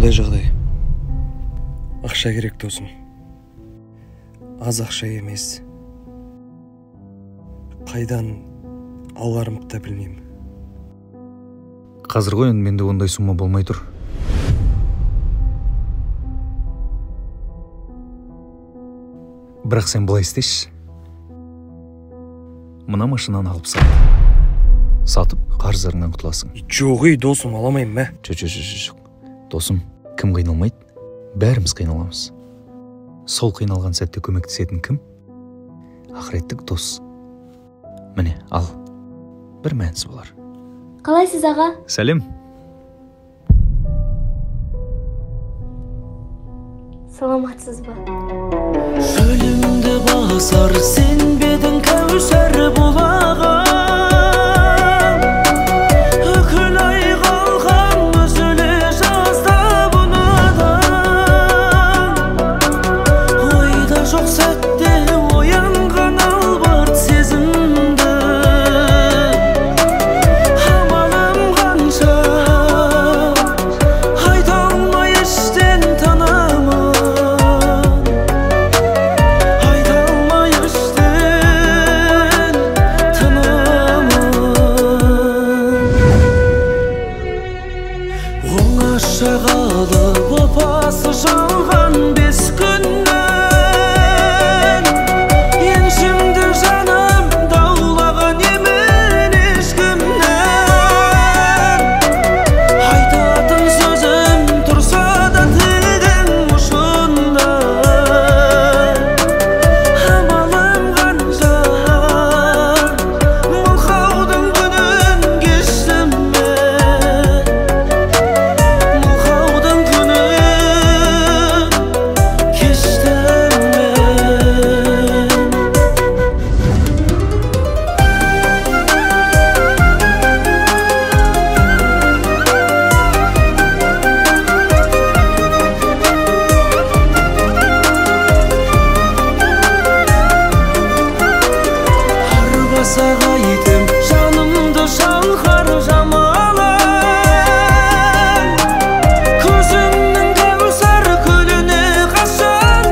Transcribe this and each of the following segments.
мындай жагдай. Акча керек досым. Аз акча эмес. Кайдан аларымды да билмейм. Казыр ғой менде ондай сумма болмай тур. Бірақ сен былай істеші. Мына машинаны алып сат. Сатып, қарыздарыңнан құтыласың. Жоқ, досым, аламайм мә. Жоқ. Досым, кім қиналмайды? Бәріміз қиналамыз. Сол қиналған сәтте көмектесетін кім? Ақыреттік дос. Міне, ал. Бір мәнісі болар. Қалайсыз аға? Сәлем. Саламатсыз ба? Шөлімді басар сен бедің кәусар бұлағым. Үкіл ай қалған үзілі жазда бұнадан. Ойда жоқ сәтте оянған албырт сезімді. Амалым қанша айта алмай іштен танамын. Оңашағалы опасы жалған 5 күннен еншімді жаным даулаған емен ешкімнен. Айтатын сөзім тұрса да тілдің ұшында. Амалым қанша мылқаудың күнін кештім мен. Сағайтым жанымды шалқар жамалым. Көзімнің кәусар көліне қашан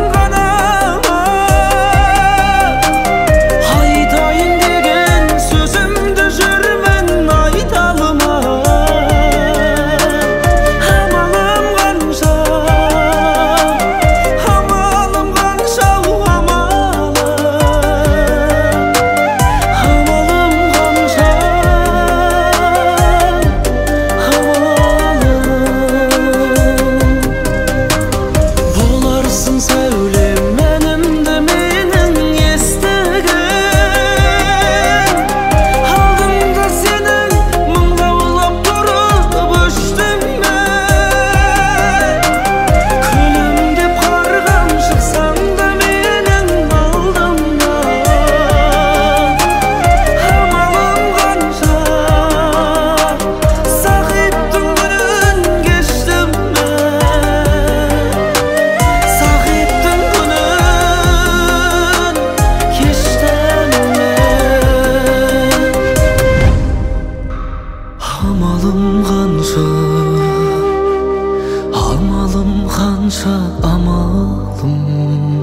ғанамын. Айтайын деген сөзімді жүрмін айта алмай. Амалым қанша, амалым қанша, амалым қанша, амалым